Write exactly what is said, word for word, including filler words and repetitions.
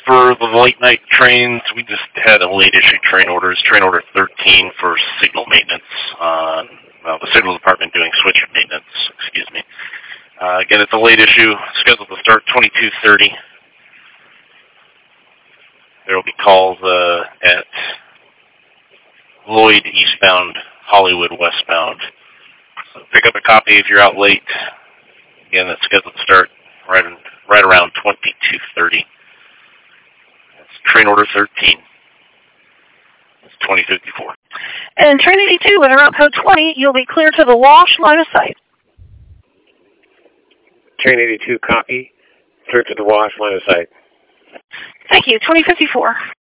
for the late night trains, we just had a late issue train order. It's train order thirteen for signal maintenance. Uh, well, the signal department doing switch maintenance, excuse me. Uh, again, it's a late issue, scheduled to start twenty-two thirty. There will be calls uh, at Lloyd eastbound, Hollywood westbound. So pick up a copy if you're out late. Again, that's scheduled to start right right around twenty-two thirty. That's train order thirteen. It's twenty fifty-four. And train eighty-two with a route code twenty, you'll be clear to the Wash line of sight. Train eighty-two, copy. Clear to the Wash line of sight. Thank you. twenty fifty-four.